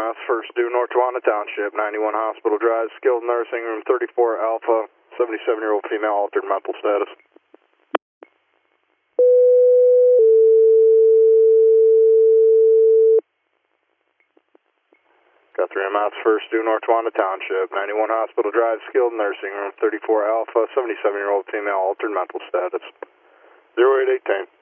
EMS, first due North Wanda Township, 91 Hospital Drive, skilled nursing room 34 Alpha, 77-year-old female, altered mental status. Got 3 EMS, first due North Wanda Township, 91 Hospital Drive, skilled nursing room 34 Alpha, 77-year-old female, altered mental status. 0818.